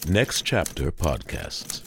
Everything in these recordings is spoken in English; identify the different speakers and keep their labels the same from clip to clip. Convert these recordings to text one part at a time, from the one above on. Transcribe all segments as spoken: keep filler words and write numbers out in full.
Speaker 1: Next Chapter Podcasts.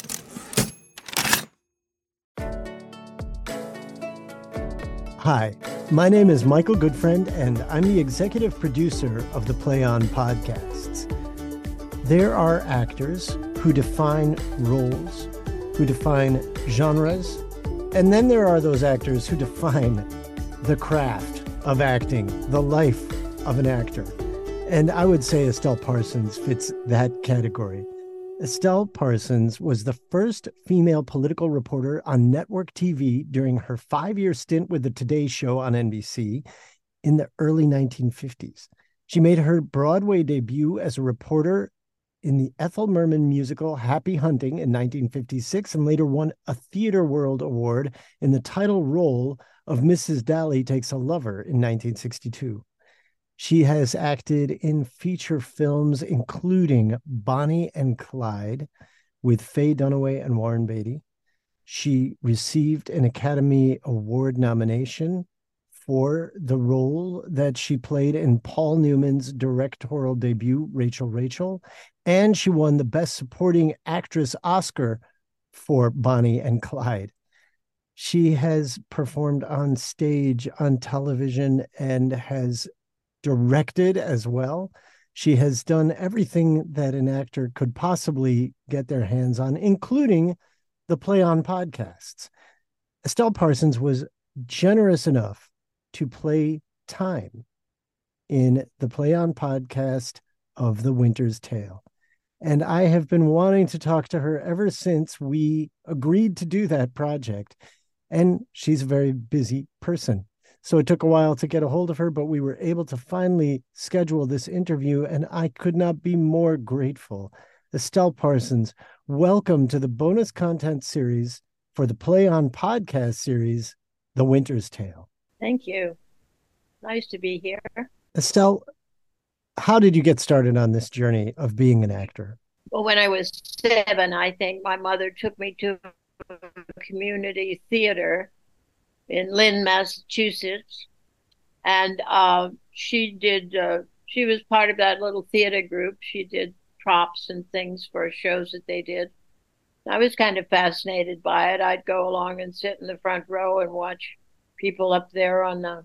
Speaker 2: Hi, my name is Michael Goodfriend, and I'm the executive producer of the Play On podcasts. There are actors who define roles, who define genres, and then there are those actors who define the craft of acting, the life of an actor. And I would say Estelle Parsons fits that category. Estelle Parsons was the first female political reporter on network T V during her five-year stint with the Today Show on N B C in the early nineteen fifties. She made her Broadway debut as a reporter in the Ethel Merman musical Happy Hunting in nineteen fifty-six and later won a Theatre World Award in the title role of Missus Dally Takes a Lover in nineteen sixty-two. She has acted in feature films, including Bonnie and Clyde with Faye Dunaway and Warren Beatty. She received an Academy Award nomination for the role that she played in Paul Newman's directorial debut, Rachel Rachel, and she won the Best Supporting Actress Oscar for Bonnie and Clyde. She has performed on stage, on television, and has directed as well. She has done everything that an actor could possibly get their hands on, including the Play On podcasts. Estelle Parsons was generous enough to play time in the Play On podcast of The Winter's Tale. And I have been wanting to talk to her ever since we agreed to do that project. And she's a very busy person. So it took a while to get a hold of her, but we were able to finally schedule this interview, and I could not be more grateful. Estelle Parsons, welcome to the bonus content series for the Play On podcast series, The Winter's Tale.
Speaker 3: Thank you. Nice to be here.
Speaker 2: Estelle, how did you get started on this journey of being an actor?
Speaker 3: Well, when I was seven, I think my mother took me to a community theater in Lynn, Massachusetts. And uh, she did, uh, she was part of that little theater group. She did props and things for shows that they did. I was kind of fascinated by it. I'd go along and sit in the front row and watch people up there on the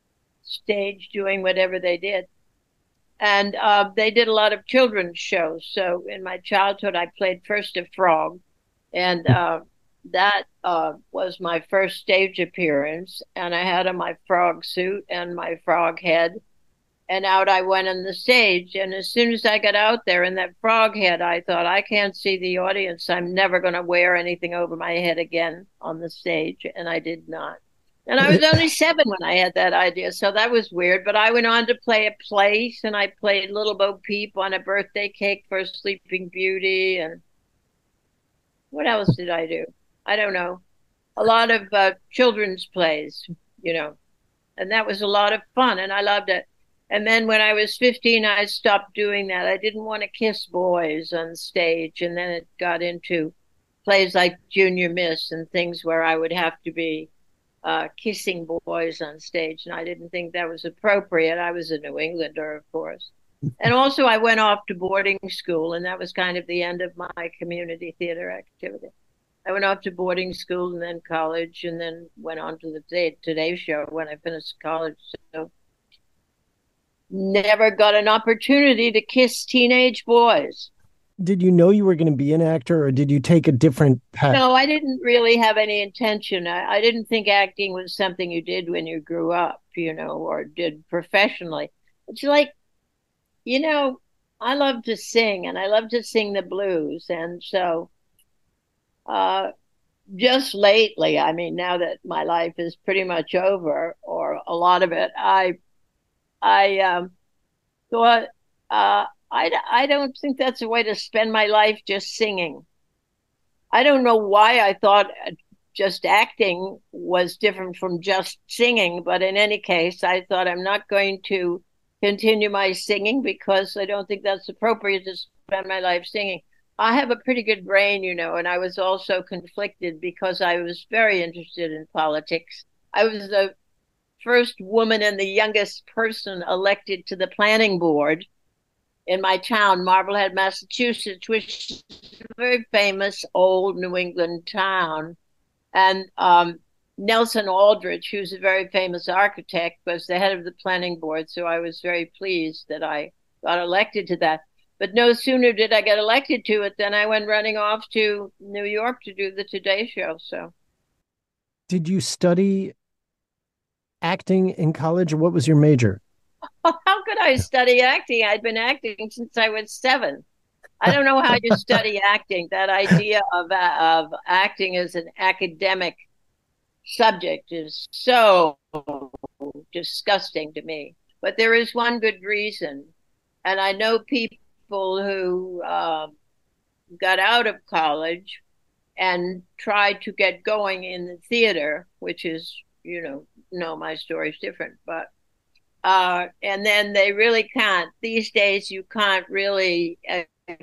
Speaker 3: stage doing whatever they did. And uh, they did a lot of children's shows. So in my childhood, I played first a frog. And uh, that uh, was my first stage appearance. And I had on my frog suit and my frog head. And out I went on the stage. And as soon as I got out there in that frog head, I thought, I can't see the audience. I'm never going to wear anything over my head again on the stage. And I did not. And I was only seven when I had that idea. So that was weird. But I went on to play a place, and I played Little Bo Peep on a birthday cake for Sleeping Beauty. And what else did I do? I don't know. A lot of uh, children's plays, you know. And that was a lot of fun, and I loved it. And then when I was fifteen, I stopped doing that. I didn't want to kiss boys on stage. And then it got into plays like Junior Miss and things where I would have to be Uh, kissing boys on stage, and I didn't think that was appropriate. I was a New Englander, of course. And also I went off to boarding school, and that was kind of the end of my community theater activity. I went off to boarding school and then college, and then went on to the Today Show when I finished college. So never got an opportunity to kiss teenage boys.
Speaker 2: Did you know you were going to be an actor, or did you take a different path?
Speaker 3: No, I didn't really have any intention. I, I didn't think acting was something you did when you grew up, you know, or did professionally. It's like, you know, I love to sing, and I love to sing the blues. And so uh, just lately, I mean, now that my life is pretty much over, or a lot of it, I, I um, thought, uh, I, I don't think that's a way to spend my life, just singing. I don't know why I thought just acting was different from just singing, but in any case, I thought I'm not going to continue my singing because I don't think that's appropriate to spend my life singing. I have a pretty good brain, you know, and I was also conflicted because I was very interested in politics. I was the first woman and the youngest person elected to the planning board. in my town, Marblehead, Massachusetts, which is a very famous old New England town. And um, Nelson Aldrich, who's a very famous architect, was the head of the planning board. So I was very pleased that I got elected to that. But no sooner did I get elected to it than I went running off to New York to do the Today Show. So,
Speaker 2: did you study acting in college, or what was your major?
Speaker 3: how could I study acting? I'd been acting since I was seven. I don't know how you study acting. That idea of of acting as an academic subject is so disgusting to me. But there is one good reason, and I know people who uh, got out of college and tried to get going in the theater, which is, you know, no, my story's different, but uh, and then they really can't. These days, you can't really uh,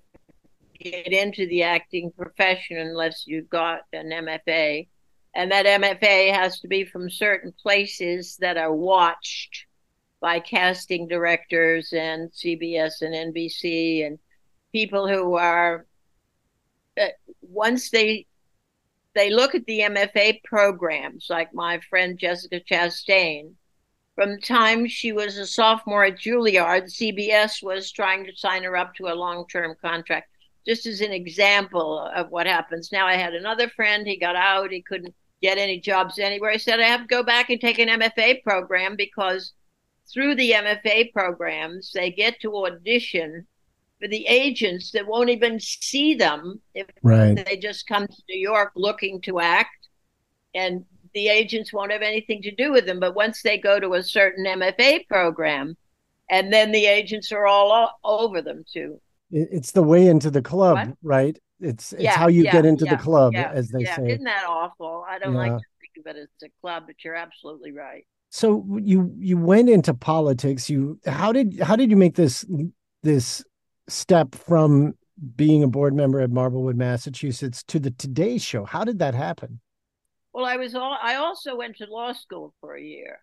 Speaker 3: get into the acting profession unless you've got an M F A. And that M F A has to be from certain places that are watched by casting directors and C B S and N B C and people who are, uh, once they they look at the M F A programs, like my friend Jessica Chastain, from the time she was a sophomore at Juilliard, C B S was trying to sign her up to a long-term contract, just as an example of what happens. Now, I had another friend, he got out, he couldn't get any jobs anywhere. He said, I have to go back and take an M F A program, because through the M F A programs, they get to audition for the agents that won't even see them if
Speaker 2: Right.
Speaker 3: they just come to New York looking to act. And the agents won't have anything to do with them. But once they go to a certain M F A program, and then the agents are all over them too.
Speaker 2: It's the way into the club,
Speaker 3: What?
Speaker 2: right? It's it's
Speaker 3: Yeah,
Speaker 2: how you
Speaker 3: yeah,
Speaker 2: get into
Speaker 3: yeah,
Speaker 2: the club,
Speaker 3: yeah,
Speaker 2: as they
Speaker 3: yeah.
Speaker 2: say.
Speaker 3: Isn't that awful? I don't like
Speaker 2: Yeah.
Speaker 3: to think of it as a club, but you're absolutely right.
Speaker 2: So you you went into politics. You how did how did you make this this step from being a board member at Marblewood, Massachusetts, to the Today Show? How did that happen?
Speaker 3: Well, I was all, I also went to law school for a year.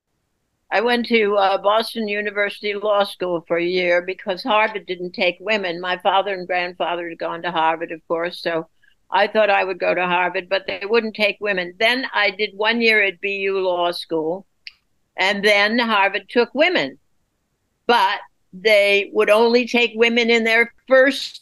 Speaker 3: I went to uh, Boston University Law School for a year because Harvard didn't take women. My father and grandfather had gone to Harvard, of course, so I thought I would go to Harvard, but they wouldn't take women. Then I did one year at B U Law School, and then Harvard took women, but they would only take women in their first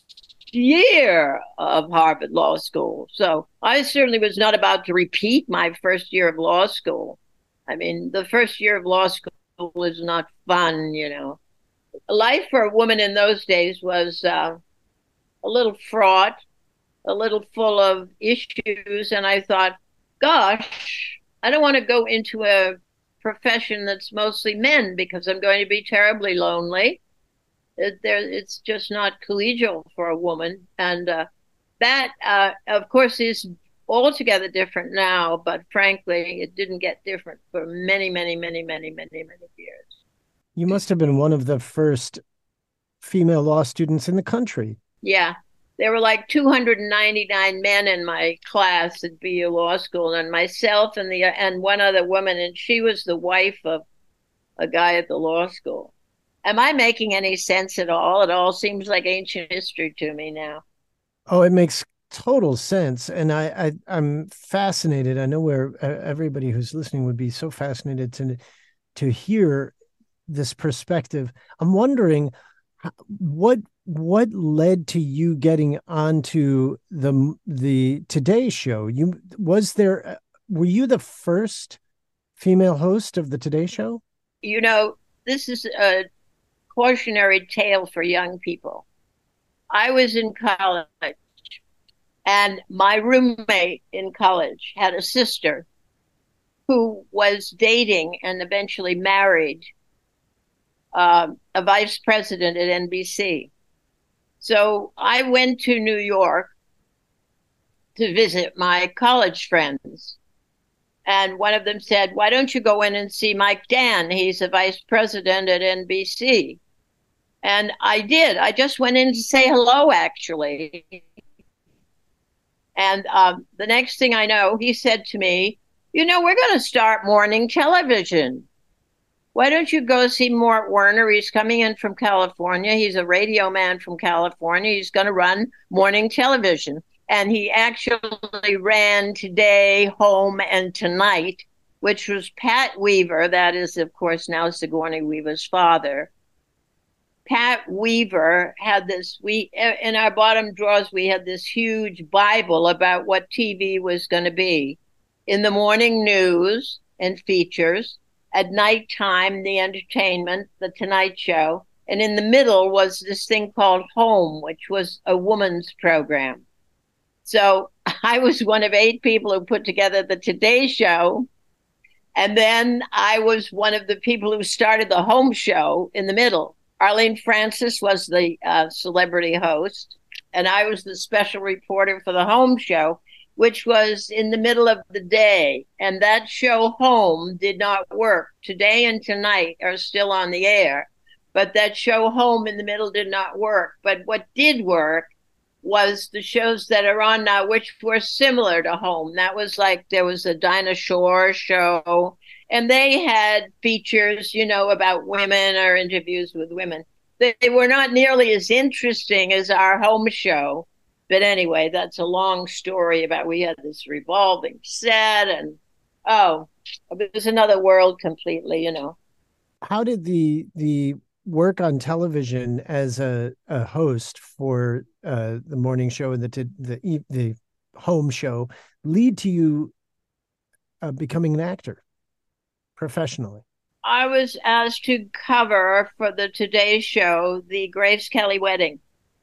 Speaker 3: year of Harvard Law School. So I certainly was not about to repeat my first year of law school. I mean, the first year of law school is not fun, you know. Life for a woman in those days was uh, a little fraught, a little full of issues. And I thought, gosh, I don't want to go into a profession that's mostly men because I'm going to be terribly lonely. It, there, it's just not collegial for a woman. And uh, that, uh, of course, is altogether different now, but frankly, it didn't get different for many, many, many, many, many, many years.
Speaker 2: You must have been one of the first female law students in the country.
Speaker 3: Yeah. There were like two hundred ninety-nine men in my class at B U Law School, and myself and the and one other woman, and she was the wife of a guy at the law school. Am I making any sense at all? It all seems like ancient history to me now.
Speaker 2: Oh, it makes total sense. And I, I I'm fascinated. I know where everybody who's listening would be so fascinated to to hear this perspective. I'm wondering what what led to you getting onto the the Today Show? You was there were you the first female host of the Today Show?
Speaker 3: You know, this is a cautionary tale for young people. I was in college, and my roommate in college had a sister who was dating and eventually married uh, a vice president at N B C. So I went to New York to visit my college friends. And one of them said, why don't you go in and see Mike Dan? He's a vice president at N B C. And I did. I just went in to say hello, actually. And um, the next thing I know, he said to me, you know, we're going to start morning television. why don't you go see Mort Werner? He's coming in from California. He's a radio man from California. He's going to run morning television. And he actually ran Today, Home, and Tonight, which was Pat Weaver. That is, of course, now Sigourney Weaver's father. Pat Weaver had this, we, in our bottom drawers, we had this huge Bible about what T V was going to be. In the morning, news and features. At nighttime, the entertainment, the Tonight Show. And in the middle was this thing called Home, which was a woman's program. So I was one of eight people who put together the Today Show. And then I was one of the people who started the Home Show in the middle. Arlene Francis was the uh, celebrity host, and I was the special reporter for the Home Show, which was in the middle of the day. And that show, Home, did not work. Today and Tonight are still on the air, but that show, Home, in the middle did not work. But what did work was the shows that are on now, which were similar to Home. That was like, there was a Dinah Shore show, and they had features, you know, about women or interviews with women. They, they were not nearly as interesting as our Home Show. But anyway, that's a long story about, we had this revolving set, and oh, it was another world completely, you know.
Speaker 2: How did the the work on television as a, a host for uh, the morning show and the the the Home Show lead to you uh, becoming an actor professionally?
Speaker 3: I was asked to cover for the Today Show the Grace Kelly wedding.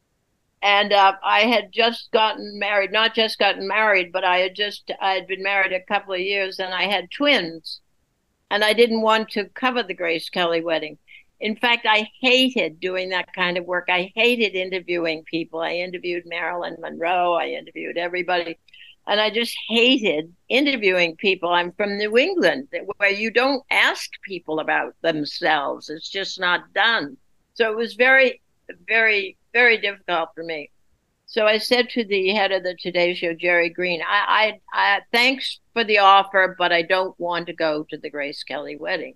Speaker 3: And uh, I had just gotten married, not just gotten married, but I had just, I had been married a couple of years, and I had twins. And I didn't want to cover the Grace Kelly wedding. In fact, I hated doing that kind of work. I hated interviewing people. I interviewed Marilyn Monroe. I interviewed everybody. And I just hated interviewing people. I'm from New England, where you don't ask people about themselves. It's just not done. So it was very, very, very difficult for me. So I said to the head of the Today Show, Jerry Green, I, I, I thanks for the offer, but I don't want to go to the Grace Kelly wedding.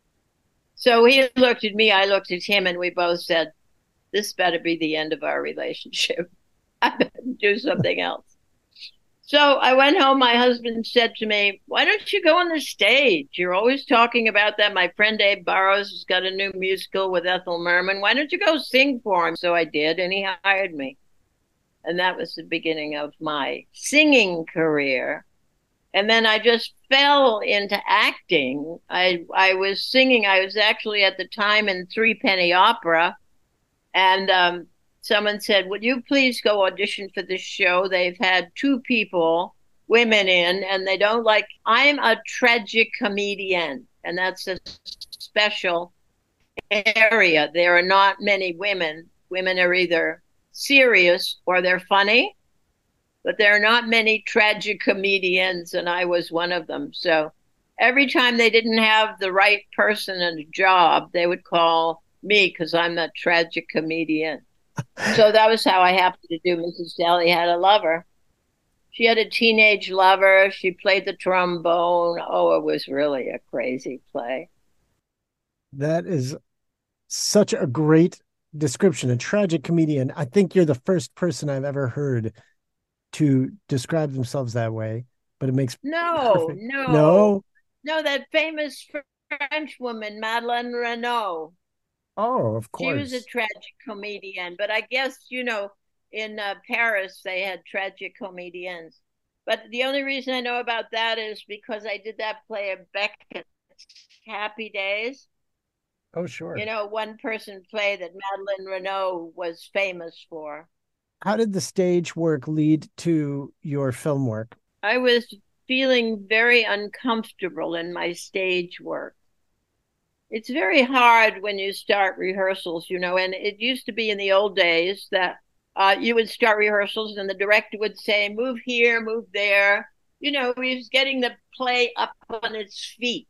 Speaker 3: So he looked at me, I looked at him, and we both said, this better be the end of our relationship. I better do something else. So I went home. My husband said to me, why don't you go on the stage? You're always talking about that. My friend Abe Burrows has got a new musical with Ethel Merman. Why don't you go sing for him? So I did, and he hired me. And that was the beginning of my singing career. And then I just fell into acting. I I was singing. I was actually at the time in Three Penny Opera. And um, someone said, would you please go audition for this show? They've had two people, women in, and they don't like, I'm a tragic comedian. And that's a special area. There are not many women. Women are either serious or they're funny. But there are not many tragic comedians, and I was one of them. So every time they didn't have the right person in a job, they would call me because I'm that tragic comedian. So that was how I happened to do Missus Daly Had a Lover. She had a teenage lover. She played the trombone. Oh, it was really a crazy play.
Speaker 2: That is such a great description, a tragic comedian. I think you're the first person I've ever heard to describe themselves that way, but it makes
Speaker 3: no,
Speaker 2: perfect.
Speaker 3: no,
Speaker 2: no,
Speaker 3: no. That famous French woman, Madeleine Renaud.
Speaker 2: Oh, of course.
Speaker 3: She was a tragic comedian, but I guess, you know, in uh, Paris they had tragic comedians. But the only reason I know about that is because I did that play of Beckett's Happy Days.
Speaker 2: Oh, sure.
Speaker 3: You know, one person play that Madeleine Renaud was famous for.
Speaker 2: How did the stage work lead to your film work?
Speaker 3: I was feeling very uncomfortable in my stage work. It's very hard when you start rehearsals, you know, and it used to be in the old days that uh, you would start rehearsals and the director would say, move here, move there. You know, he was getting the play up on its feet.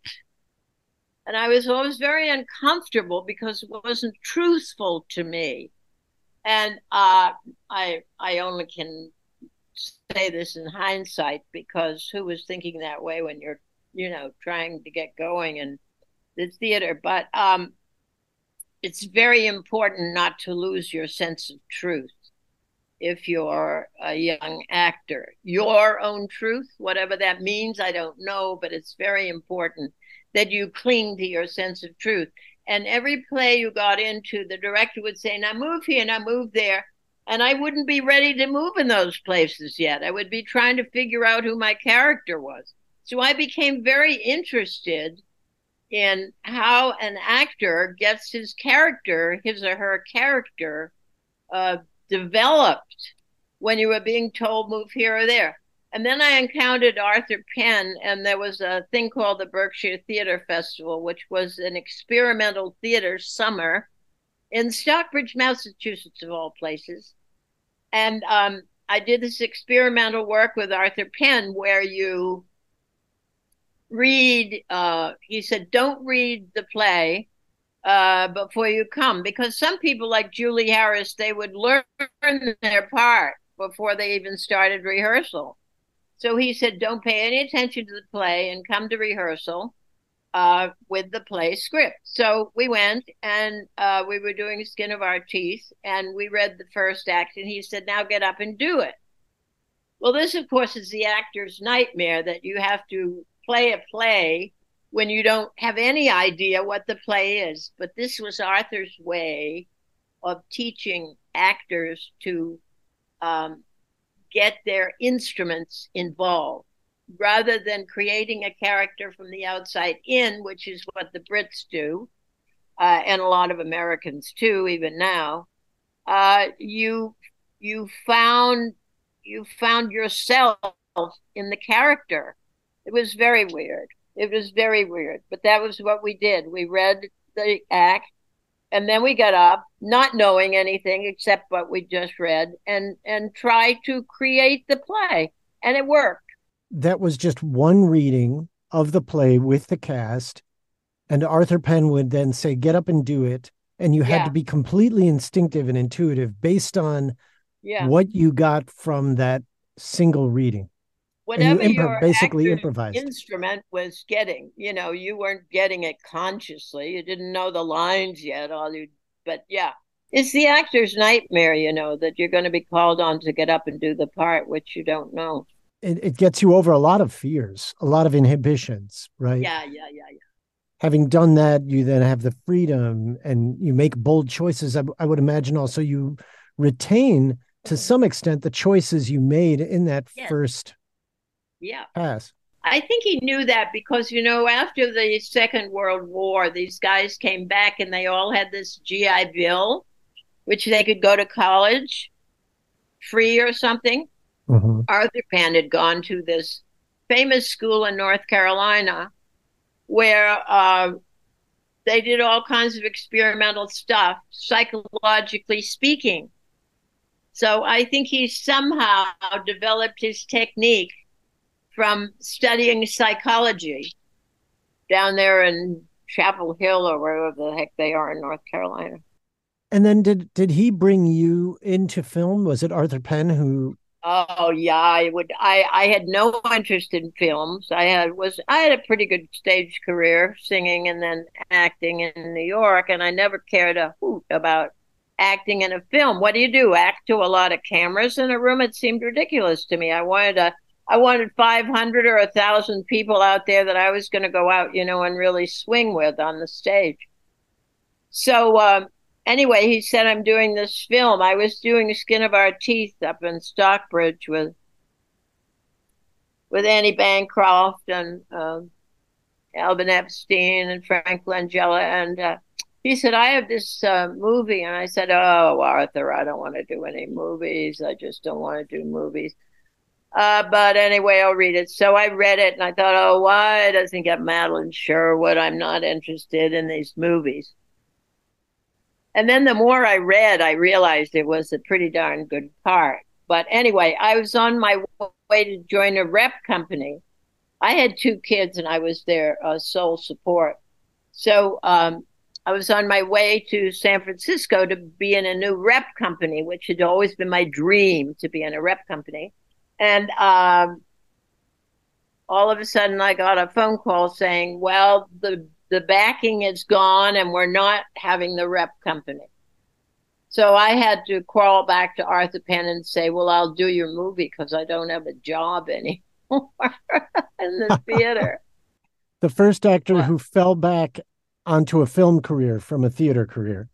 Speaker 3: And I was always very uncomfortable because it wasn't truthful to me. And uh, I I only can say this in hindsight because who was thinking that way when you're, you know, trying to get going and the theater. But um, it's very important not to lose your sense of truth if you're a young actor. Your own truth, whatever that means, I don't know, but it's very important that you cling to your sense of truth. And every play you got into, the director would say, now move here, now move there. And I wouldn't be ready to move in those places yet. I would be trying to figure out who my character was. So I became very interested in how an actor gets his character, his or her character, uh, developed when you were being told move here or there. And then I encountered Arthur Penn, and there was a thing called the Berkshire Theater Festival, which was an experimental theater summer in Stockbridge, Massachusetts, of all places. And um, I did this experimental work with Arthur Penn where you read, uh, he said, don't read the play uh, before you come, because some people like Julie Harris, they would learn their part before they even started rehearsal. So he said, don't pay any attention to the play and come to rehearsal uh, with the play script. So we went and uh, we were doing Skin of Our Teeth, and we read the first act, and he said, now get up and do it. Well, this, of course, is the actor's nightmare, that you have to play a play when you don't have any idea what the play is. But this was Arthur's way of teaching actors to um, get their instruments involved, rather than creating a character from the outside in, which is what the Brits do, uh, and a lot of Americans too, even now. Uh, you you found you found yourself in the character. It was very weird. It was very weird, but that was what we did. We read the act, and then we got up, not knowing anything except what we just read, and and tried to create the play, and it worked.
Speaker 2: That was just one reading of the play with the cast, and Arthur Penn would then say, get up and do it. And you had
Speaker 3: Yeah.
Speaker 2: to be completely instinctive and intuitive based on
Speaker 3: Yeah.
Speaker 2: what you got from that single reading.
Speaker 3: Whatever
Speaker 2: and you
Speaker 3: your
Speaker 2: basically
Speaker 3: actor's
Speaker 2: improvised.
Speaker 3: instrument was getting, you know, you weren't getting it consciously. You didn't know the lines yet, all you, but yeah. It's the actor's nightmare, you know, that you're going to be called on to get up and do the part, which you don't know.
Speaker 2: It, it gets you over a lot of fears, a lot of inhibitions, right?
Speaker 3: Yeah, yeah, yeah, yeah.
Speaker 2: Having done that, you then have the freedom and you make bold choices. I, I would imagine also you retain to some extent the choices you made in that
Speaker 3: Yes.
Speaker 2: first
Speaker 3: Yeah.
Speaker 2: pass.
Speaker 3: I think he knew that because, you know, after the Second World War, these guys came back and they all had this G I Bill, which they could go to college free or something.
Speaker 2: Mm-hmm.
Speaker 3: Arthur Penn had gone to this famous school in North Carolina where uh, they did all kinds of experimental stuff, psychologically speaking. So I think he somehow developed his technique from studying psychology down there in Chapel Hill or wherever the heck they are in North Carolina.
Speaker 2: And then did did he bring you into film? Was it Arthur Penn who?
Speaker 3: Oh yeah, I would. I I had no interest in films. I had was I had a pretty good stage career, singing and then acting in New York, and I never cared a hoot about acting in a film. What do you do? Act to a lot of cameras in a room? It seemed ridiculous to me. I wanted a I wanted five hundred or a thousand people out there that I was going to go out, you know, and really swing with on the stage. So. Um, Anyway, he said, I'm doing this film. I was doing Skin of Our Teeth up in Stockbridge with with Annie Bancroft and uh, Alvin Epstein and Frank Langella. And uh, he said, I have this uh, movie. And I said, oh, Arthur, I don't want to do any movies. I just don't want to do movies. Uh, but anyway, I'll read it. So I read it and I thought, oh, why doesn't get Madeline Sherwood? I'm not interested in these movies. And then the more I read, I realized it was a pretty darn good part. But anyway, I was on my way to join a rep company. I had two kids and I was their uh, sole support. So um, I was on my way to San Francisco to be in a new rep company, which had always been my dream, to be in a rep company. And um, all of a sudden I got a phone call saying, well, the the backing is gone and we're not having the rep company. So I had to crawl back to Arthur Penn and say, well, I'll do your movie because I don't have a job anymore in the theater.
Speaker 2: The first actor what? who fell back onto a film career from a theater career.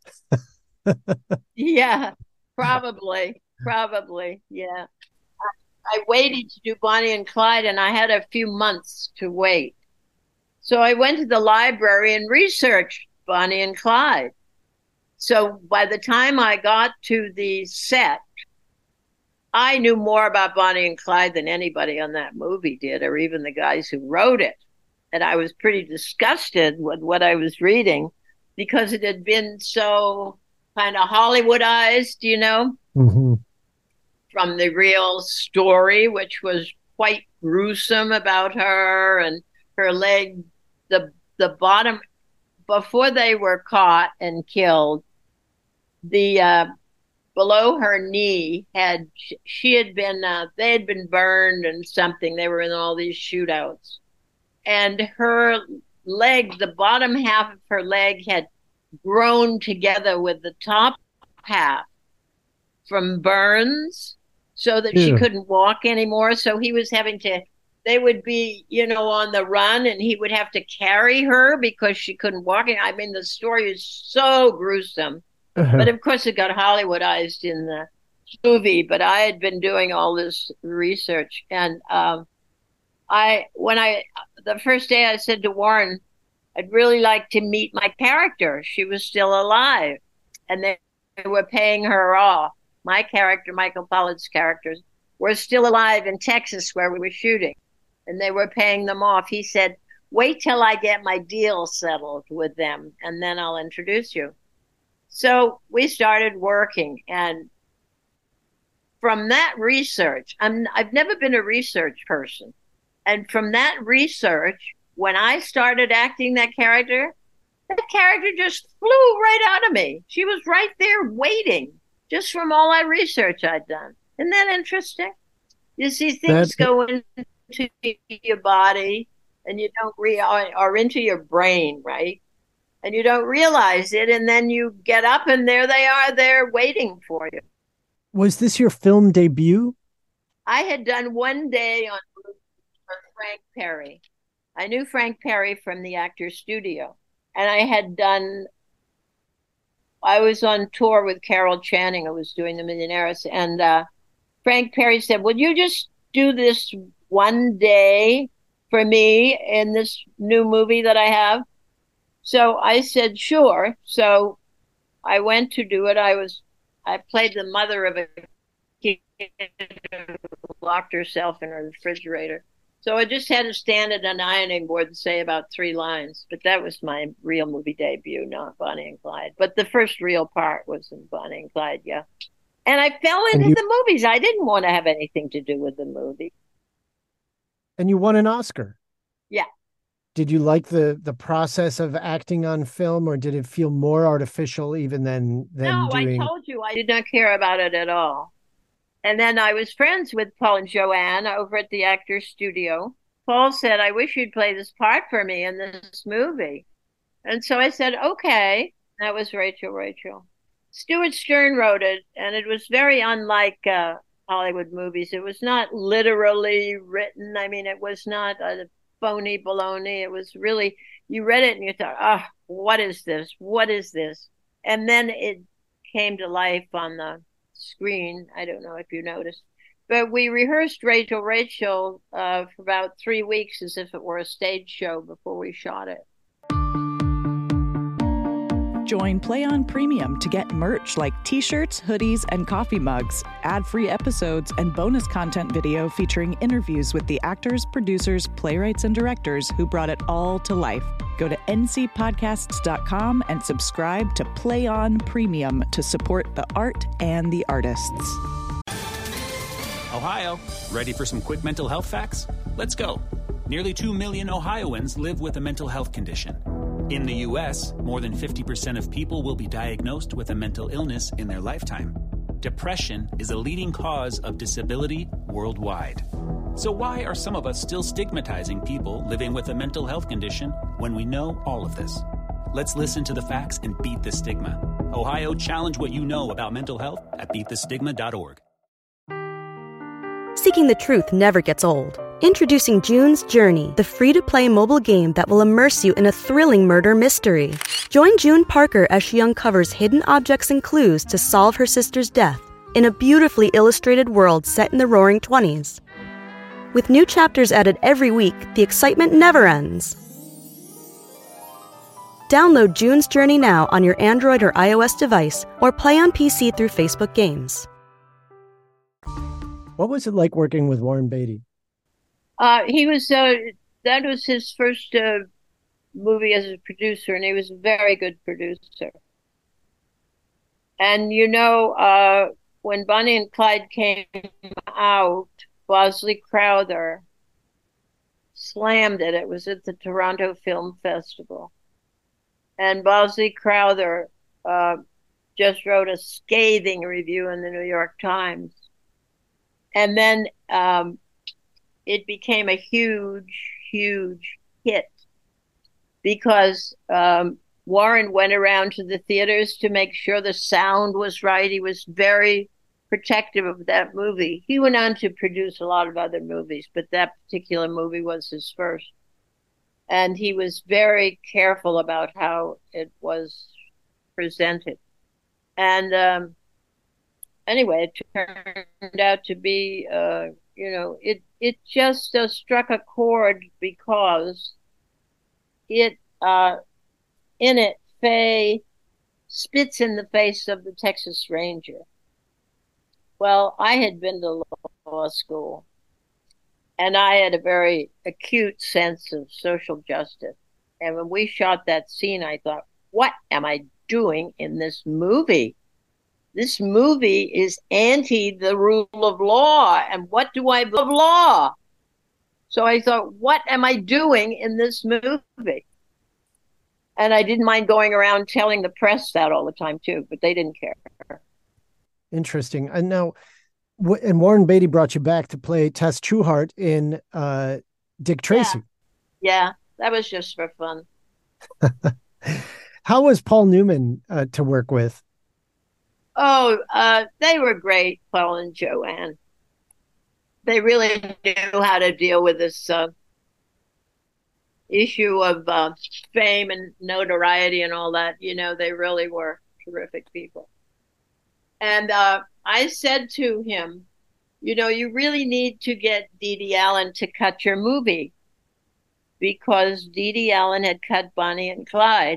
Speaker 3: Yeah, probably. Probably. Yeah. I, I waited to do Bonnie and Clyde, and I had a few months to wait. So I went to the library and researched Bonnie and Clyde. So by the time I got to the set, I knew more about Bonnie and Clyde than anybody on that movie did, or even the guys who wrote it. And I was pretty disgusted with what I was reading because it had been so kind of Hollywoodized, you know,
Speaker 2: mm-hmm.
Speaker 3: from the real story, which was quite gruesome about her and her leg, the the bottom, before they were caught and killed, the uh, below her knee had, she had been, uh, they had been burned and something. They were in all these shootouts. And her leg, the bottom half of her leg had grown together with the top half from burns so that yeah. she couldn't walk anymore. So he was having to, they would be, you know, on the run and he would have to carry her because she couldn't walk. I mean, the story is so gruesome. Uh-huh. But of course it got Hollywoodized in the movie, but I had been doing all this research. And um, I, when I, the first day I said to Warren, I'd really like to meet my character. She was still alive. And they were paying her off. My character, Michael Pollard's characters, were still alive in Texas where we were shooting. And they were paying them off. He said, wait till I get my deal settled with them, and then I'll introduce you. So we started working. And from that research, I'm, I've never been a research person. And from that research, when I started acting that character, that character just flew right out of me. She was right there waiting, just from all that research I'd done. Isn't that interesting? You see things that... go into your body and you don't re or into your brain, right? And you don't realize it, and then you get up and there they are, there waiting for you.
Speaker 2: Was this your film debut?
Speaker 3: I had done one day on for Frank Perry. I knew Frank Perry from the Actors Studio, and I had done, I was on tour with Carol Channing. I was doing The Millionaires, and uh, Frank Perry said, would you just do this one day for me in this new movie that I have? So I said, sure. So I went to do it. I was, I played the mother of a kid who locked herself in her refrigerator. So I just had to stand at an ironing board and say about three lines. But that was my real movie debut, not Bonnie and Clyde. But the first real part was in Bonnie and Clyde, yeah. And I fell into you, the movies. I didn't want to have anything to do with the movie.
Speaker 2: And you won an Oscar.
Speaker 3: Yeah.
Speaker 2: Did you like the the process of acting on film, or did it feel more artificial even than, than
Speaker 3: no,
Speaker 2: doing...
Speaker 3: I told you I did not care about it at all. And then I was friends with Paul and Joanne over at the Actors Studio. Paul said, I wish you'd play this part for me in this movie. And so I said, okay. That was Rachel, Rachel. Stuart Stern wrote it, and it was very unlike uh, Hollywood movies. It was not literally written. I mean, it was not a phony baloney. It was really, you read it and you thought, oh, what is this? What is this? And then it came to life on the screen. I don't know if you noticed. But we rehearsed Rachel, Rachel uh, for about three weeks as if it were a stage show before we shot it.
Speaker 4: Join Play On Premium to get merch like t-shirts, hoodies, and coffee mugs, ad-free episodes, and bonus content video featuring interviews with the actors, producers, playwrights, and directors who brought it all to life. Go to n c podcasts dot com and subscribe to Play On Premium to support the art and the artists.
Speaker 5: Ohio, ready for some quick mental health facts? Let's go. Nearly two million Ohioans live with a mental health condition. In the U S, more than fifty percent of people will be diagnosed with a mental illness in their lifetime. depression is a leading cause of disability worldwide. So why are some of us still stigmatizing people living with a mental health condition when we know all of this? Let's listen to the facts and beat the stigma. Ohio, challenge what you know about mental health at beat the stigma dot org.
Speaker 6: Seeking the truth never gets old. Introducing June's Journey, the free-to-play mobile game that will immerse you in a thrilling murder mystery. Join June Parker as she uncovers hidden objects and clues to solve her sister's death in a beautifully illustrated world set in the Roaring Twenties. With new chapters added every week, the excitement never ends. Download June's Journey now on your Android or iOS device, or play on P C through Facebook Games.
Speaker 2: What was it like working with Warren Beatty?
Speaker 3: Uh, he was, uh, that was his first uh, movie as a producer, and he was a very good producer. And, you know, uh, when Bonnie and Clyde came out, Bosley Crowther slammed it. It was at the Toronto Film Festival. And Bosley Crowther uh, just wrote a scathing review in the New York Times. And then um, it became a huge, huge hit because um, Warren went around to the theaters to make sure the sound was right. He was very protective of that movie. He went on to produce a lot of other movies, but that particular movie was his first. And he was very careful about how it was presented. And um, anyway, it turned out to be, uh, you know, it, it just uh, struck a chord because it, uh, in it, Faye spits in the face of the Texas Ranger. Well, I had been to law school, and I had a very acute sense of social justice. And when we shot that scene, I thought, what am I doing in this movie? This movie is anti the rule of law. And what do I believe of law? So I thought, what am I doing in this movie? And I didn't mind going around telling the press that all the time, too, but they didn't care.
Speaker 2: Interesting. And now, and Warren Beatty brought you back to play Tess Trueheart in uh, Dick Tracy.
Speaker 3: Yeah. yeah, that was just for fun.
Speaker 2: How was Paul Newman uh, to work with?
Speaker 3: Oh, uh, they were great, Paul and Joanne. They really knew how to deal with this uh, issue of uh, fame and notoriety and all that. You know, they really were terrific people. And uh, I said to him, you know, you really need to get Dee Dee Allen to cut your movie, because Dee Dee Allen had cut Bonnie and Clyde.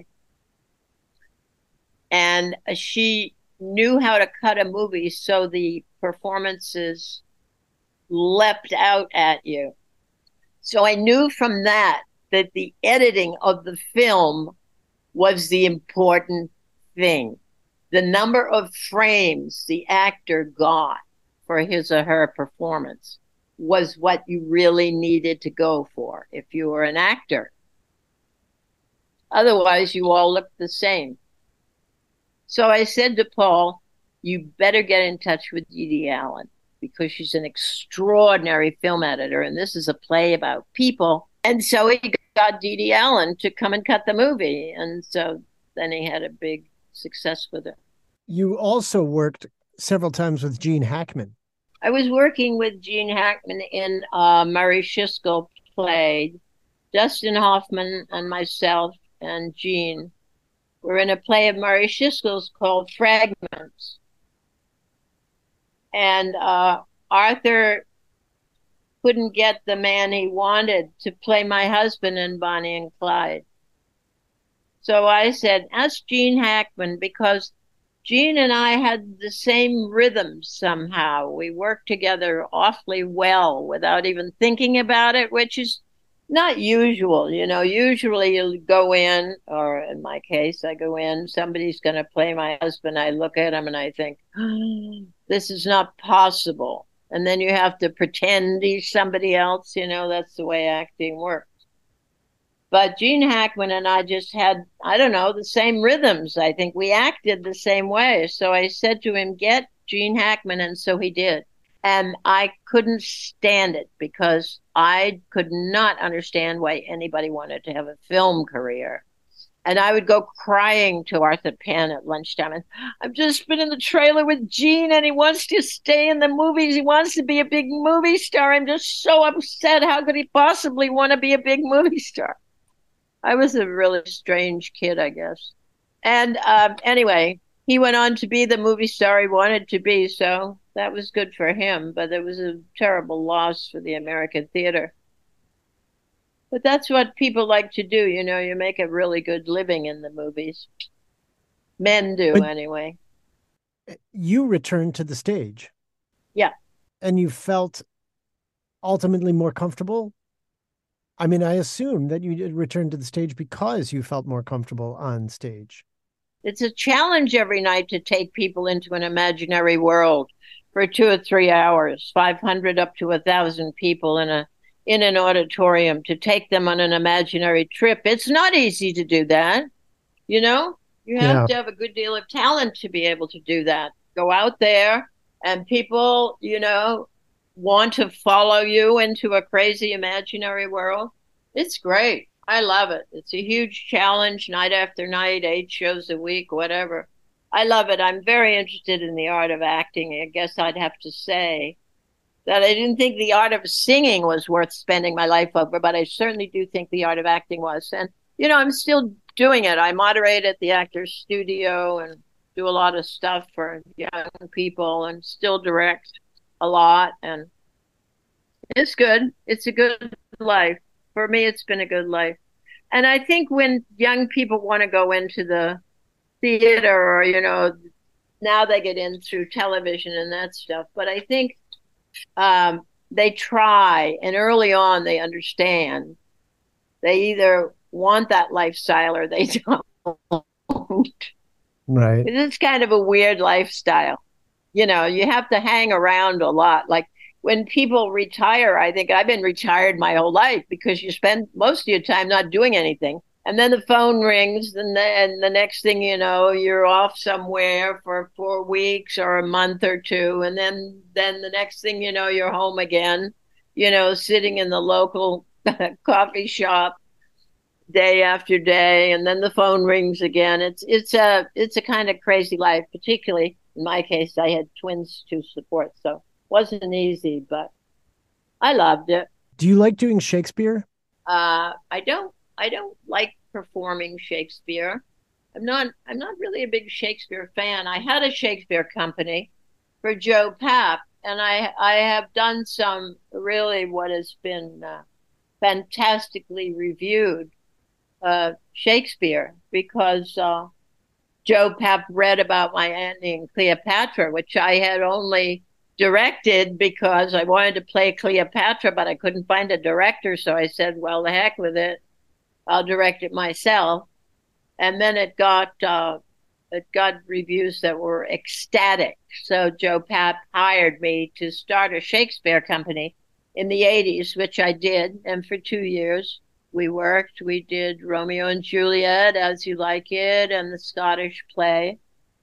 Speaker 3: And she knew how to cut a movie so the performances leapt out at you. So I knew from that that the editing of the film was the important thing. The number of frames the actor got for his or her performance was what you really needed to go for if you were an actor. Otherwise, you all looked the same. So I said to Paul, you better get in touch with Dee Dee Allen, because she's an extraordinary film editor, and this is a play about people. And so he got Dee Dee Allen to come and cut the movie. And so then he had a big success with it.
Speaker 2: You also worked several times with Gene Hackman.
Speaker 3: I was working with Gene Hackman in uh, Murray Shiskel played. Dustin Hoffman and myself and Gene were in a play of Murray Shiskel's called Fragments. And uh, Arthur couldn't get the man he wanted to play my husband in Bonnie and Clyde. So I said, ask Gene Hackman, because Gene and I had the same rhythm somehow. We worked together awfully well without even thinking about it, which is not usual. You know, usually you go in, or in my case, I go in, somebody's going to play my husband. I look at him and I think, oh, this is not possible. And then you have to pretend he's somebody else. You know, that's the way acting works. But Gene Hackman and I just had, I don't know, the same rhythms. I think we acted the same way. So I said to him, get Gene Hackman. And so he did. And I couldn't stand it because I could not understand why anybody wanted to have a film career. And I would go crying to Arthur Penn at lunchtime. And I've just been in the trailer with Gene and he wants to stay in the movies. He wants to be a big movie star. I'm just so upset. How could he possibly want to be a big movie star? I was a really strange kid, I guess. And um, anyway, he went on to be the movie star he wanted to be. So that was good for him. But it was a terrible loss for the American theater. But that's what people like to do. You know, you make a really good living in the movies. Men do, but anyway.
Speaker 2: You returned to the stage.
Speaker 3: Yeah.
Speaker 2: And you felt ultimately more comfortable? I mean, I assume that you returned to the stage because you felt more comfortable on stage.
Speaker 3: It's a challenge every night to take people into an imaginary world for two or three hours, five hundred up to one thousand people in a in an auditorium, to take them on an imaginary trip. It's not easy to do that. You know, you have yeah. to have a good deal of talent to be able to do that. Go out there and people, you know, want to follow you into a crazy imaginary world. It's great. I love it. It's a huge challenge night after night, eight shows a week, whatever. I love it. I'm very interested in the art of acting. I guess I'd have to say that I didn't think the art of singing was worth spending my life over, but I certainly do think the art of acting was. And, you know, I'm still doing it. I moderate at the Actors Studio and do a lot of stuff for young people and still direct a lot. And it's good. It's a good life. For me, it's been a good life. And I think when young people want to go into the theater or, you know, now they get in through television and that stuff. But I think Um, they try, and early on they understand. They either want that lifestyle or they don't.
Speaker 2: Right.
Speaker 3: It's kind of a weird lifestyle. You know, you have to hang around a lot. Like when people retire, I think I've been retired my whole life because you spend most of your time not doing anything. And then the phone rings, and then the next thing you know, you're off somewhere for four weeks or a month or two. And then, then the next thing you know, you're home again, you know, sitting in the local coffee shop day after day. And then the phone rings again. It's, it's a, it's a kind of crazy life, particularly in my case, I had twins to support. So it wasn't easy, but I loved it.
Speaker 2: Do you like doing Shakespeare?
Speaker 3: Uh, I don't. I don't like performing Shakespeare. I'm not I'm not really a big Shakespeare fan. I had a Shakespeare company for Joe Papp, and I I have done some really what has been uh, fantastically reviewed uh, Shakespeare because uh, Joe Papp read about my Antony and Cleopatra, which I had only directed because I wanted to play Cleopatra, but I couldn't find a director. So I said, well, the heck with it. I'll direct it myself. And then it got uh, it got reviews that were ecstatic. So Joe Papp hired me to start a Shakespeare company in the eighties, which I did. And for two years, we worked. We did Romeo and Juliet, As You Like It, and the Scottish play.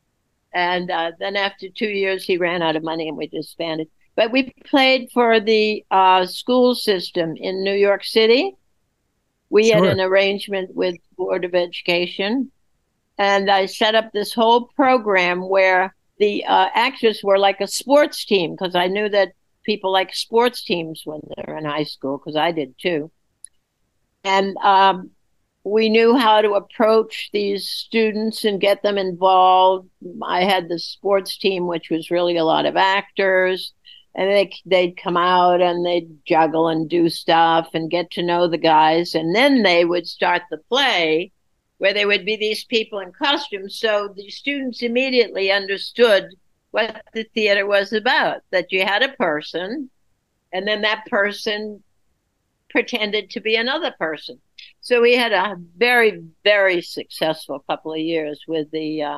Speaker 3: And uh, then after two years, he ran out of money and we disbanded. But we played for the uh, school system in New York City. We sure. had an arrangement with Board of Education, and I set up this whole program where the uh, actors were like a sports team, because I knew that people like sports teams when they're in high school, because I did too. And um, we knew how to approach these students and get them involved. I had the sports team, which was really a lot of actors. And they, they'd come out and they'd juggle and do stuff and get to know the guys. And then they would start the play where there would be these people in costumes. So the students immediately understood what the theater was about, that you had a person and then that person pretended to be another person. So we had a very, very successful couple of years with the, uh,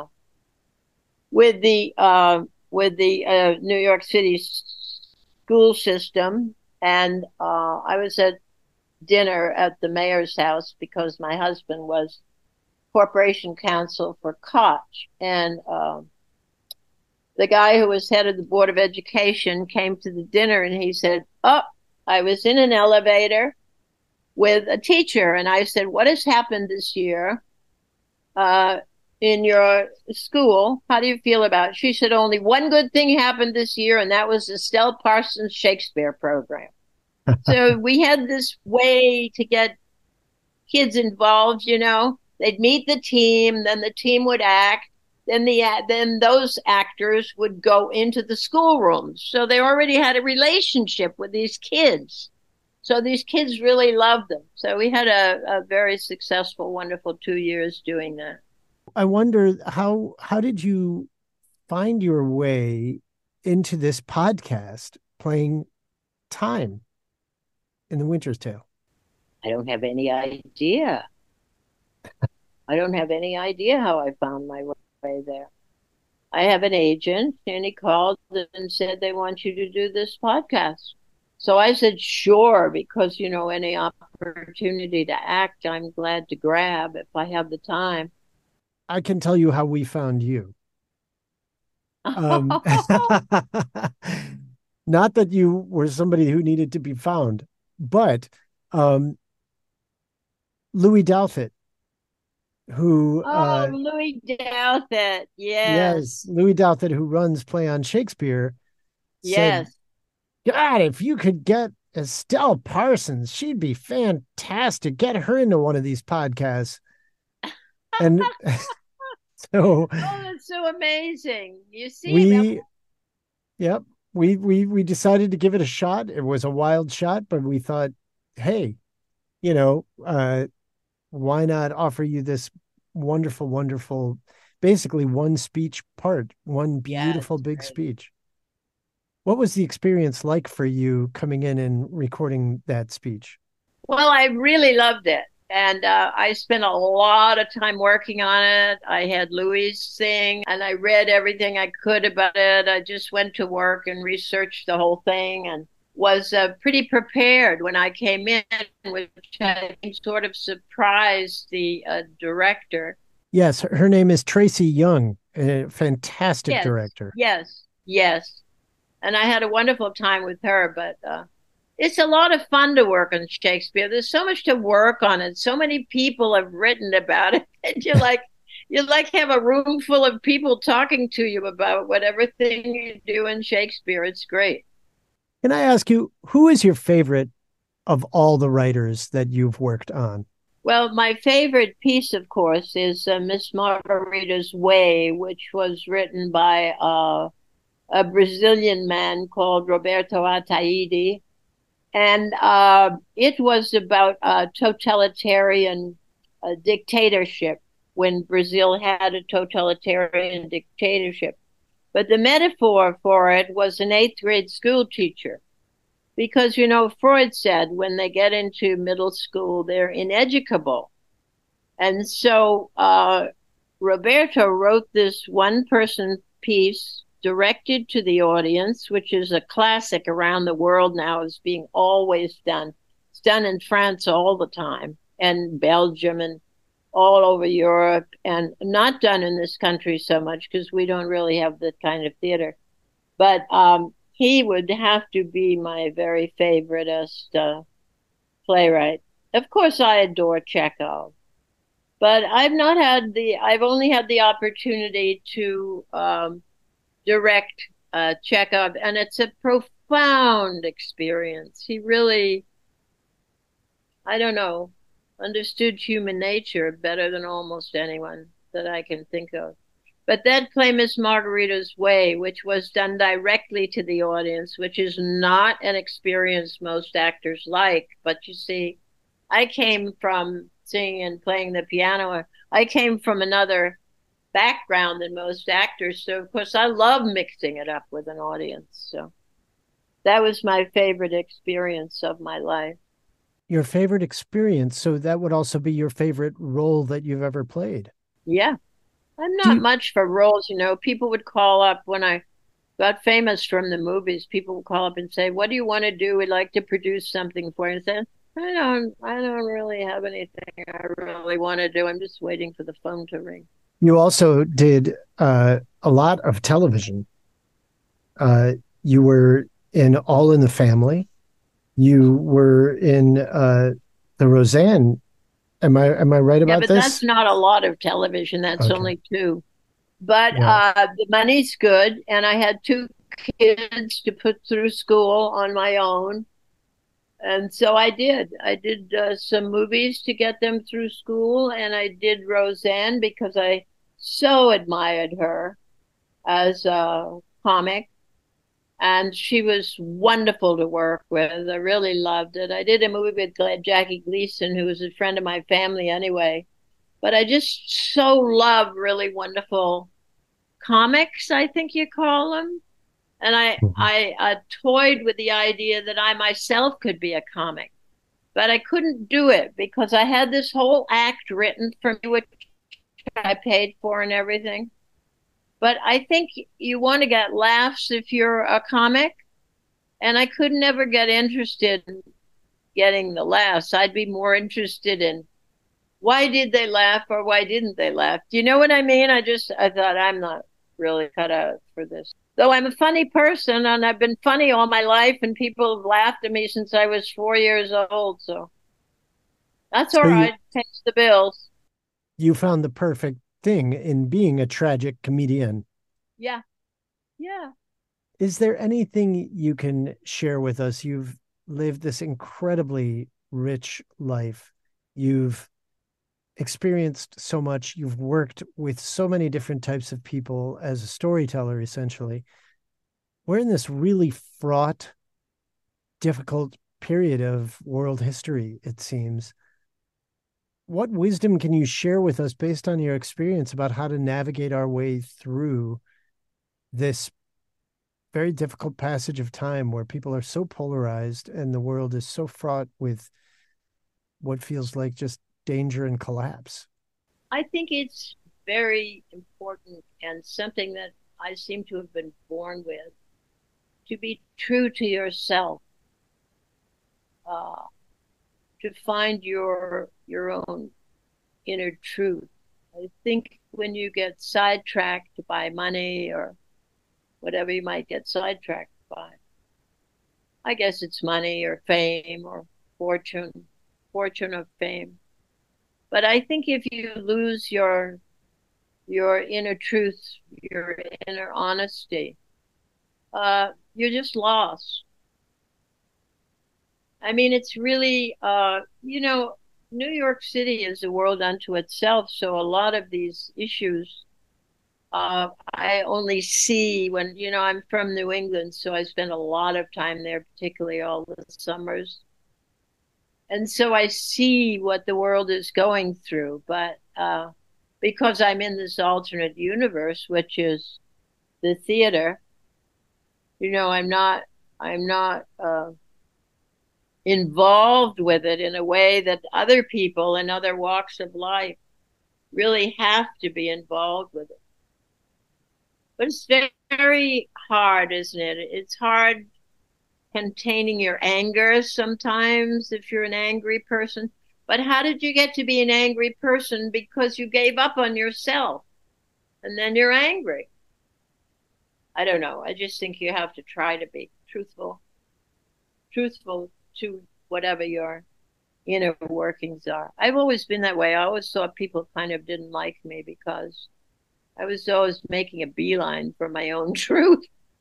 Speaker 3: with the, uh, with the uh, New York City school system, and uh, I was at dinner at the mayor's house because my husband was corporation counsel for Koch. And um, the guy who was head of the Board of Education came to the dinner and he said, oh, I was in an elevator with a teacher. And I said, what has happened this year uh, in your school? How do you feel about it? She said, only one good thing happened this year, and that was the Stell Parsons Shakespeare program. So we had this way to get kids involved, you know. They'd meet the team, then the team would act, then the then those actors would go into the schoolrooms. So they already had a relationship with these kids. So these kids really loved them. So we had a, a very successful, wonderful two years doing that.
Speaker 2: I wonder how how did you find your way into this podcast playing Time in The Winter's Tale?
Speaker 3: I don't have any idea. I don't have any idea how I found my way there. I have an agent, and he called and said they want you to do this podcast. So I said, sure, because, you know, any opportunity to act, I'm glad to grab if I have the time.
Speaker 2: I can tell you how we found you. Um, not that you were somebody who needed to be found, but um, Louis Douthit, who
Speaker 3: oh
Speaker 2: uh,
Speaker 3: Louis Douthit, yes,
Speaker 2: yes, Louis Douthit, who runs Play on Shakespeare,
Speaker 3: yes.
Speaker 2: said, God, if you could get Estelle Parsons, she'd be fantastic. Get her into one of these podcasts. And so,
Speaker 3: oh, that's so amazing. You see,
Speaker 2: we,
Speaker 3: that...
Speaker 2: yep, we we we decided to give it a shot. It was a wild shot, but we thought, hey, you know, uh, why not offer you this wonderful, wonderful, basically one speech part, one beautiful
Speaker 3: yes,
Speaker 2: big
Speaker 3: right.
Speaker 2: speech. What was the experience like for you coming in and recording that speech?
Speaker 3: Well, I really loved it. And uh, I spent a lot of time working on it. I had Louis sing, and I read everything I could about it. I just went to work and researched the whole thing and was uh, pretty prepared when I came in, which I think sort of surprised the uh, director.
Speaker 2: Yes, her name is Tracy Young, a fantastic
Speaker 3: yes,
Speaker 2: director.
Speaker 3: Yes, yes. And I had a wonderful time with her, but uh, it's a lot of fun to work on Shakespeare. There's so much to work on it. So many people have written about it. And you're like, you like have a room full of people talking to you about whatever thing you do in Shakespeare. It's great.
Speaker 2: Can I ask you, who is your favorite of all the writers that you've worked on?
Speaker 3: Well, my favorite piece, of course, is uh, Miss Margarita's Way, which was written by uh, a Brazilian man called Roberto Ataide. And uh, it was about a totalitarian uh, dictatorship when Brazil had a totalitarian dictatorship. But the metaphor for it was an eighth grade school teacher. Because, you know, Freud said when they get into middle school, they're ineducable. And so uh, Roberto wrote this one person piece directed to the audience, which is a classic around the world now, is being always done. It's done in France all the time, and Belgium, and all over Europe, and not done in this country so much because we don't really have that kind of theater. But um, he would have to be my very favoriteest uh, playwright. Of course, I adore Chekhov, but I've not had the, I've only had the opportunity to um, direct uh, Chekhov, and it's a profound experience. He really, I don't know, understood human nature better than almost anyone that I can think of. But that play, Miss Margarita's Way, which was done directly to the audience, which is not an experience most actors like. But you see, I came from singing and playing the piano. I came from another background than most actors. So, of course, I love mixing it up with an audience. So that was my favorite experience of my life.
Speaker 2: Your favorite experience. So that would also be your favorite role that you've ever played.
Speaker 3: Yeah. I'm not you... much for roles, you know. People would call up when I got famous from the movies. People would call up and say, what do you want to do? We'd like to produce something for you. And I said, I don't, I don't really have anything I really want to do. I'm just waiting for the phone to ring.
Speaker 2: You also did uh, a lot of television. Uh, you were in All in the Family. You were in uh, the Roseanne. Am I am I right about
Speaker 3: yeah, but
Speaker 2: this?
Speaker 3: That's not a lot of television. That's
Speaker 2: Okay.
Speaker 3: only two. But
Speaker 2: Yeah.
Speaker 3: uh, the money's good, and I had two kids to put through school on my own. And so I did. I did uh, some movies to get them through school, and I did Roseanne because I so admired her as a comic. And she was wonderful to work with. I really loved it. I did a movie with Jackie Gleason, who was a friend of my family anyway. But I just so love really wonderful comics, I think you call them. And I,
Speaker 2: Mhm.
Speaker 3: I uh, toyed with the idea that I myself could be a comic, but I couldn't do it because I had this whole act written for me, which I paid for and everything. But I think you want to get laughs if you're a comic, and I could never get interested in getting the laughs. I'd be more interested in why did they laugh or why didn't they laugh? Do you know what I mean? I just, I thought I'm not really cut out for this. Though I'm a funny person and I've been funny all my life and people have laughed at me since I was four years old. So that's
Speaker 2: So
Speaker 3: all
Speaker 2: you-
Speaker 3: right. Pays the bills.
Speaker 2: You found the perfect thing in being a tragic comedian.
Speaker 3: Yeah. Yeah.
Speaker 2: Is there anything you can share with us? You've lived this incredibly rich life. You've experienced so much. You've worked with so many different types of people as a storyteller, essentially. We're in this really fraught, difficult period of world history, it seems. What wisdom can you share with us based on your experience about how to navigate our way through this very difficult passage of time where people are so polarized and the world is so fraught with what feels like just danger and collapse?
Speaker 3: I think it's very important and something that I seem to have been born with, to be true to yourself, uh, to find your your own inner truth. I think when you get sidetracked by money or whatever you might get sidetracked by, I guess it's money or fame or fortune, fortune or fame. But I think if you lose your your inner truth, your inner honesty, uh, you're just lost. I mean, it's really, uh, you know, New York City is a world unto itself. So a lot of these issues, uh, I only see when, you know, I'm from New England, so I spend a lot of time there, particularly all the summers. And so I see what the world is going through. But uh, because I'm in this alternate universe, which is the theater, you know, I'm not, I'm not uh, involved with it in a way that other people in other walks of life really have to be involved with it. But it's very, very hard, isn't it? It's hard containing your anger sometimes if you're an angry person. But how did you get to be an angry person? Because you gave up on yourself and then you're angry. I don't know. I just think you have to try to be truthful, truthful to whatever your inner workings are. I've always been that way. I always thought people kind of didn't like me because I was always making a beeline for my own truth.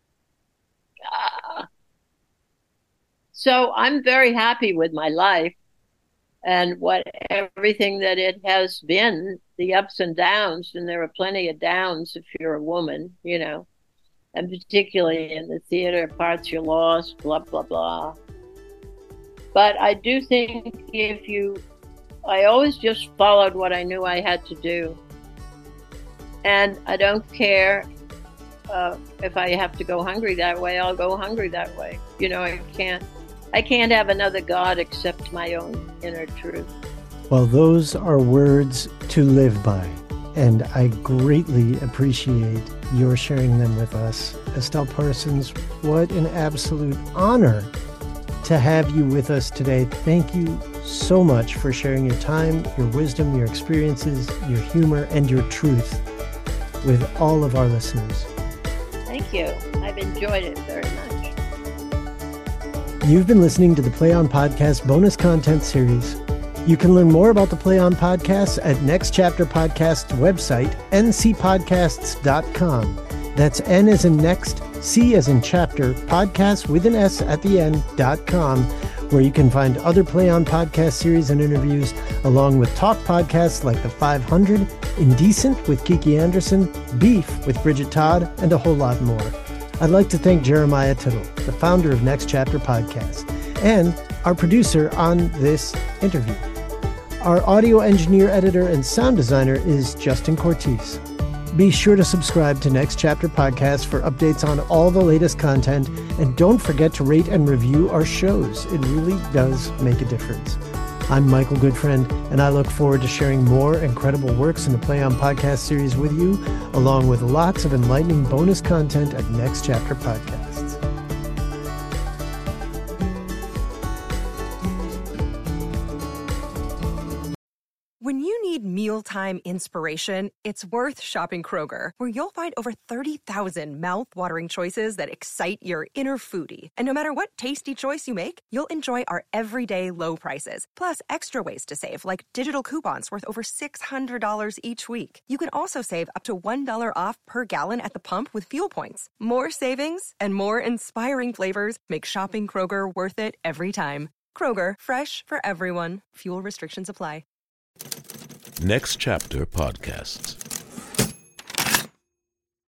Speaker 3: Ah. So I'm very happy with my life and what everything that it has been, the ups and downs, and there are plenty of downs if you're a woman, you know, and particularly in the theater, parts you lost, blah, blah, blah. But I do think if you, I always just followed what I knew I had to do. And I don't care uh, if I have to go hungry that way, I'll go hungry that way. You know, I can't, I can't have another God except my own inner truth.
Speaker 2: Well, those are words to live by, and I greatly appreciate your sharing them with us. Estelle Parsons, what an absolute honor to have you with us today. Thank you so much for sharing your time, your wisdom, your experiences, your humor, and your truth with all of our listeners.
Speaker 3: Thank you. I've enjoyed it very much.
Speaker 2: You've been listening to the Play On Podcast bonus content series. You can learn more about the Play On Podcasts at Next Chapter Podcast's website, n c podcasts dot com. That's N as in next, C as in chapter, podcast with an S at the end, dot com, where you can find other Play On Podcast series and interviews, along with talk podcasts like The five hundred, Indecent with Kiki Anderson, Beef with Bridget Todd, and a whole lot more. I'd like to thank Jeremiah Tittle, the founder of Next Chapter Podcast, and our producer on this interview. Our audio engineer, editor, and sound designer is Justin Cortese. Be sure to subscribe to Next Chapter Podcast for updates on all the latest content, and don't forget to rate and review our shows. It really does make a difference. I'm Michael Goodfriend, and I look forward to sharing more incredible works in the Play On Podcast series with you, along with lots of enlightening bonus content at Next Chapter Podcasts.
Speaker 7: When you need mealtime inspiration, it's worth shopping Kroger, where you'll find over thirty thousand mouth-watering choices that excite your inner foodie. And no matter what tasty choice you make, you'll enjoy our everyday low prices, plus extra ways to save, like digital coupons worth over six hundred dollars each week. You can also save up to one dollar off per gallon at the pump with fuel points. More savings and more inspiring flavors make shopping Kroger worth it every time. Kroger, fresh for everyone. Fuel restrictions apply.
Speaker 1: Next Chapter Podcasts.